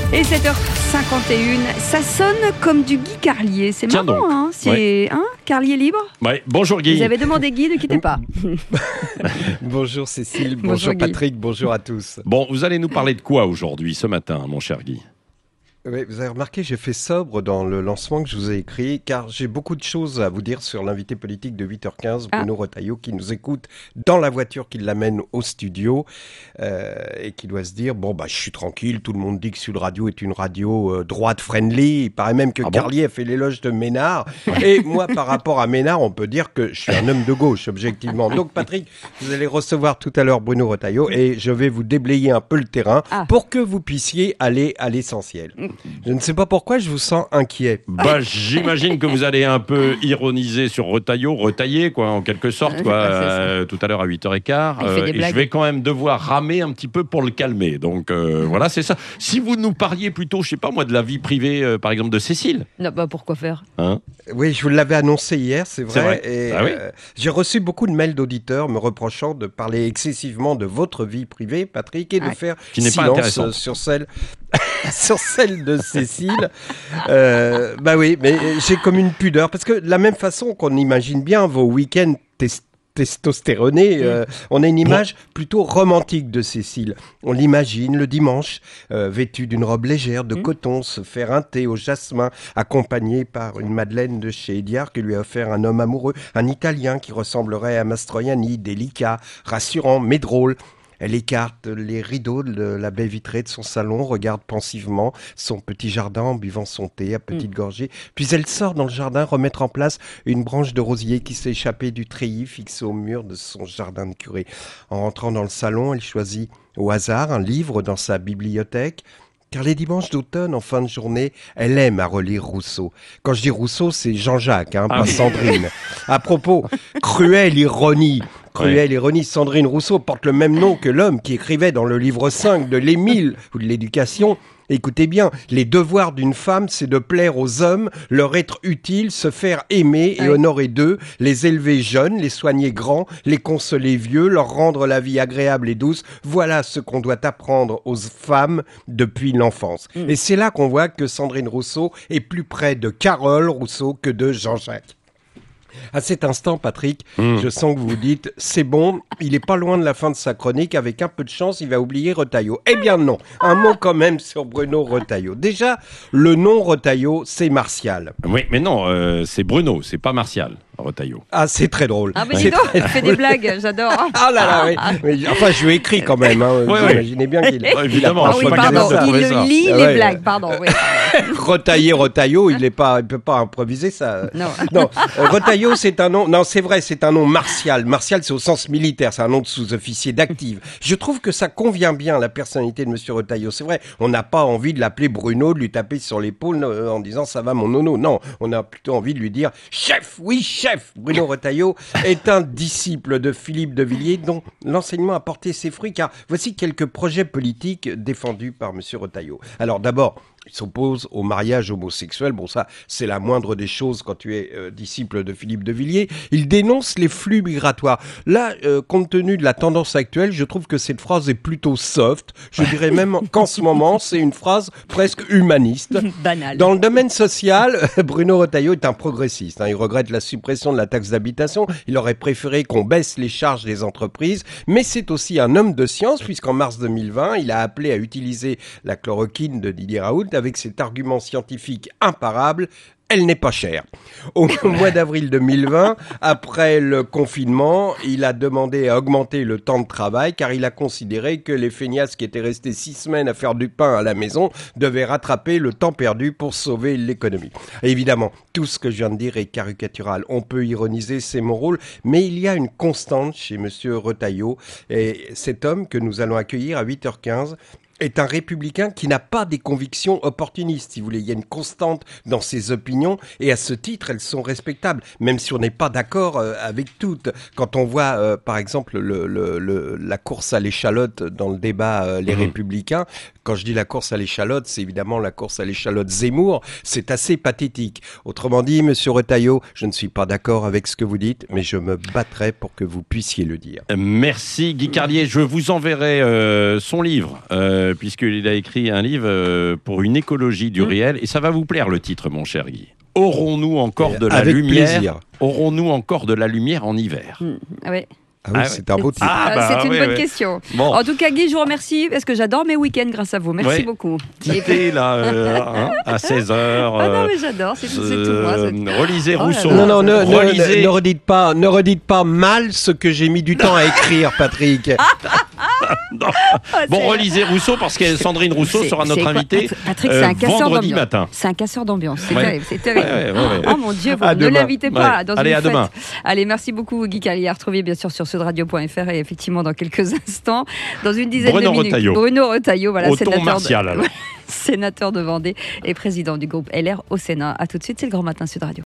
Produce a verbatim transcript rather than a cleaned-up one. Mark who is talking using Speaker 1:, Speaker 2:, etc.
Speaker 1: Et sept heures cinquante et un, ça sonne comme du Guy Carlier. C'est
Speaker 2: Tiens
Speaker 1: marrant,
Speaker 2: donc.
Speaker 1: hein, c'est
Speaker 2: Ouais.
Speaker 1: hein, Carlier libre.
Speaker 2: Ouais. Bonjour Guy.
Speaker 1: Vous avez demandé Guy, ne quittez pas.
Speaker 3: Bonjour Cécile, bonjour,
Speaker 1: Bonjour Guy.
Speaker 3: Patrick, bonjour à tous.
Speaker 2: Bon, vous allez nous parler de quoi aujourd'hui, ce matin, mon cher Guy?
Speaker 3: Oui, vous avez remarqué, j'ai fait sobre dans le lancement que je vous ai écrit, car j'ai beaucoup de choses à vous dire sur l'invité politique de huit heures quinze, Bruno
Speaker 1: Ah.
Speaker 3: Retailleau, qui nous écoute dans la voiture qui l'amène au studio, euh, et qui doit se dire, bon, bah, je suis tranquille, tout le monde dit que Sud Radio est une radio euh, droite-friendly, il paraît même que
Speaker 2: Ah bon
Speaker 3: Carlier a fait l'éloge de Ménard, et moi, par rapport à Ménard, on peut dire que je suis un homme de gauche, objectivement. Donc, Patrick, vous allez recevoir tout à l'heure Bruno Retailleau, et je vais vous déblayer un peu le terrain
Speaker 1: Ah.
Speaker 3: pour que vous puissiez aller à l'essentiel. Je ne sais pas pourquoi je vous sens inquiet.
Speaker 2: Bah, j'imagine que vous allez un peu ironiser sur Retailleau, retailler, quoi, en quelque sorte, quoi,
Speaker 1: C'est ça.
Speaker 2: euh, tout à l'heure à huit heures quinze.
Speaker 1: Il fait des
Speaker 2: et
Speaker 1: blagues.
Speaker 2: je vais quand même devoir ramer un petit peu pour le calmer. Donc, euh, voilà, c'est ça. Si vous nous parliez plutôt, je sais pas moi, de la vie privée, euh, par exemple, de Cécile.
Speaker 1: Non, bah, pourquoi faire?
Speaker 2: Hein
Speaker 3: Oui, je vous l'avais annoncé hier, c'est vrai.
Speaker 2: C'est vrai.
Speaker 3: Et
Speaker 2: Ah oui.
Speaker 3: euh, j'ai reçu beaucoup de mails d'auditeurs me reprochant de parler excessivement de votre vie privée, Patrick, et de
Speaker 1: Ah,
Speaker 3: faire
Speaker 2: qui n'est pas
Speaker 3: silence
Speaker 2: intéressante.
Speaker 3: euh, sur celle sur celle de Cécile. Euh, bah oui, mais j'ai comme une pudeur parce que de la même façon qu'on imagine bien vos week-ends tes- testostéronés, euh, on a une image plutôt romantique de Cécile. On l'imagine le dimanche, euh, vêtue d'une robe légère de
Speaker 1: Mm.
Speaker 3: coton, se faire un thé au jasmin, accompagnée par une madeleine de chez Ediard que lui a offert un homme amoureux, un Italien qui ressemblerait à Mastroianni, délicat, rassurant, mais drôle. Elle écarte les rideaux de la baie vitrée de son salon, regarde pensivement son petit jardin en buvant son thé à petites gorgées. Puis elle sort dans le jardin remettre en place une branche de rosier qui s'est échappée du treillis fixé au mur de son jardin de curé. En rentrant dans le salon, elle choisit au hasard un livre dans sa bibliothèque. Car les dimanches d'automne, en fin de journée, elle aime à relire Rousseau. Quand je dis Rousseau, c'est Jean-Jacques, hein,
Speaker 2: Ah
Speaker 3: pas
Speaker 2: oui.
Speaker 3: Sandrine. À propos, cruelle ironie. Cruelle ironie, Sandrine Rousseau porte le même nom que l'homme qui écrivait dans le livre cinq de l'Émile ou de l'Éducation. Écoutez bien, les devoirs d'une femme, c'est de plaire aux hommes, leur être utile, se faire aimer et
Speaker 1: Oui.
Speaker 3: honorer d'eux, les élever jeunes, les soigner grands, les consoler vieux, leur rendre la vie agréable et douce. Voilà ce qu'on doit apprendre aux femmes depuis l'enfance.
Speaker 1: Mm.
Speaker 3: Et c'est là qu'on voit que Sandrine Rousseau est plus près de Carole Rousseau que de Jean-Jacques. À cet instant, Patrick,
Speaker 2: Mm.
Speaker 3: je sens que vous vous dites, c'est bon, il est pas loin de la fin de sa chronique, avec un peu de chance, il va oublier Retailleau. Eh bien non, un mot quand même sur Bruno Retailleau. Déjà, le nom Retailleau, c'est Martial.
Speaker 2: Oui, mais non, euh, c'est Bruno, c'est pas Martial, Retailleau.
Speaker 3: Ah, c'est très drôle.
Speaker 1: Ah, mais
Speaker 3: C'est
Speaker 1: dis donc,
Speaker 3: très
Speaker 1: il fait des blagues, j'adore.
Speaker 3: Ah là là, oui. Mais, enfin, je lui ai écrit quand même, hein. Vous
Speaker 2: Ouais, ouais.
Speaker 3: imaginez bien qu'il
Speaker 2: Ouais, évidemment,
Speaker 3: il a
Speaker 1: Ah
Speaker 3: pas
Speaker 1: oui,
Speaker 2: faut pas
Speaker 3: improvisé
Speaker 1: pardon,
Speaker 2: qu'il
Speaker 3: ça.
Speaker 2: trouver
Speaker 1: il
Speaker 2: ça.
Speaker 1: lit
Speaker 3: Ah
Speaker 1: les
Speaker 3: ouais.
Speaker 1: blagues, pardon, oui.
Speaker 3: Retailler, Retailleau, il est pas, il peut pas improviser ça.
Speaker 1: Non.
Speaker 3: Non, euh, Retailleau, c'est un nom. Non, c'est vrai, c'est un nom martial. Martial, c'est au sens militaire. C'est un nom de sous-officier d'active. Je trouve que ça convient bien à la personnalité de Monsieur Retailleau. C'est vrai, on n'a pas envie de l'appeler Bruno, de lui taper sur l'épaule euh, en disant ça va mon nono. Non, on a plutôt envie de lui dire chef. Oui, chef. Bruno Retailleau est un disciple de Philippe de Villiers, dont l'enseignement a porté ses fruits. Car voici quelques projets politiques défendus par Monsieur Retailleau. Alors d'abord, il s'oppose au mariage homosexuel. Bon, ça, c'est la moindre des choses quand tu es euh, disciple de Philippe de Villiers. Il dénonce les flux migratoires. Là, euh, compte tenu de la tendance actuelle, je trouve que cette phrase est plutôt soft. Je dirais même qu'en ce moment, c'est une phrase presque humaniste.
Speaker 1: Banal.
Speaker 3: Dans le domaine social, Bruno Retailleau est un progressiste. Hein. Il regrette la suppression de la taxe d'habitation. Il aurait préféré qu'on baisse les charges des entreprises. Mais c'est aussi un homme de science, puisqu'en mars deux mille vingt, il a appelé à utiliser la chloroquine de Didier Raoult avec cet argument scientifique imparable. Elle n'est pas chère. Au mois d'avril deux mille vingt, après le confinement, il a demandé à augmenter le temps de travail car il a considéré que les feignasses qui étaient restés six semaines à faire du pain à la maison devaient rattraper le temps perdu pour sauver l'économie. Évidemment, tout ce que je viens de dire est caricatural. On peut ironiser, c'est mon rôle, mais il y a une constante chez Monsieur Retailleau et cet homme que nous allons accueillir à huit heures quinze est un républicain qui n'a pas des convictions opportunistes, si vous voulez. Il y a une constante dans ses opinions et à ce titre, elles sont respectables, même si on n'est pas d'accord euh, avec toutes. Quand on voit, euh, par exemple, le, le, le, la course à l'échalote dans le débat euh, Les
Speaker 2: Mmh.
Speaker 3: Républicains, quand je dis la course à l'échalote, c'est évidemment la course à l'échalote Zemmour, c'est assez pathétique. Autrement dit, Monsieur Retailleau, je ne suis pas d'accord avec ce que vous dites, mais je me battrai pour que vous puissiez le dire.
Speaker 2: Merci Guy Carlier, je vous enverrai euh, son livre. Euh, euh, puisqu'il a écrit un livre euh, pour une écologie du
Speaker 3: Mmh.
Speaker 2: réel. Et ça va vous plaire, le titre, mon cher Guy. Aurons-nous encore de la
Speaker 3: Avec
Speaker 2: lumière
Speaker 3: plaisir.
Speaker 2: Aurons-nous encore de la lumière en hiver?
Speaker 1: Mm. Ah ouais.
Speaker 3: Ah oui,
Speaker 2: Ah
Speaker 3: c'est un beau titre.
Speaker 2: Ah,
Speaker 1: Euh,
Speaker 2: bah,
Speaker 1: c'est une
Speaker 2: ouais,
Speaker 1: bonne
Speaker 2: ouais.
Speaker 1: question.
Speaker 2: Bon,
Speaker 1: En tout cas, Guy, je vous remercie parce que j'adore mes week-ends grâce à vous. Merci
Speaker 2: Ouais.
Speaker 1: beaucoup.
Speaker 2: petit thé, là, euh, hein, à seize heures.
Speaker 1: Ah non, mais j'adore, c'est c'est tout moi. c'est-
Speaker 2: relisez
Speaker 1: Oh là
Speaker 2: Rousseau.
Speaker 1: là.
Speaker 3: Non, non, ne, ne,
Speaker 2: Relisez-
Speaker 3: ne, ne redites pas, ne redites pas mal ce que j'ai mis du temps à écrire, Patrick.
Speaker 2: Non.
Speaker 1: Ah,
Speaker 2: Bon,
Speaker 1: c'est-
Speaker 2: relisez Rousseau parce que Sandrine Rousseau
Speaker 1: c'est-
Speaker 2: sera
Speaker 1: c'est
Speaker 2: notre
Speaker 1: quoi,
Speaker 2: invitée
Speaker 1: Pat- Patrick,
Speaker 2: euh,
Speaker 1: c'est un casseur
Speaker 2: vendredi
Speaker 1: d'ambiance.
Speaker 2: matin.
Speaker 1: C'est un casseur d'ambiance. C'est
Speaker 2: Ouais.
Speaker 1: terrible. C'est terrible.
Speaker 2: Ouais, ouais, ouais, ouais.
Speaker 1: Oh mon Dieu, vous
Speaker 3: À
Speaker 1: ne
Speaker 3: demain.
Speaker 1: l'invitez pas
Speaker 2: Ouais.
Speaker 1: dans
Speaker 2: Allez,
Speaker 1: une
Speaker 2: à
Speaker 1: fête.
Speaker 2: demain.
Speaker 1: Allez, merci beaucoup, Guy Callier. À retrouver bien sûr sur sudradio point f r et effectivement dans quelques instants, dans une dizaine
Speaker 2: Bruno
Speaker 1: de minutes.
Speaker 2: Retailleau.
Speaker 1: Bruno Retailleau, voilà,
Speaker 2: Au ton
Speaker 1: sénateur,
Speaker 2: martial,
Speaker 1: de...
Speaker 2: alors.
Speaker 1: sénateur de Vendée et président du groupe L R au Sénat. À tout de suite, c'est le Grand Matin Sud Radio.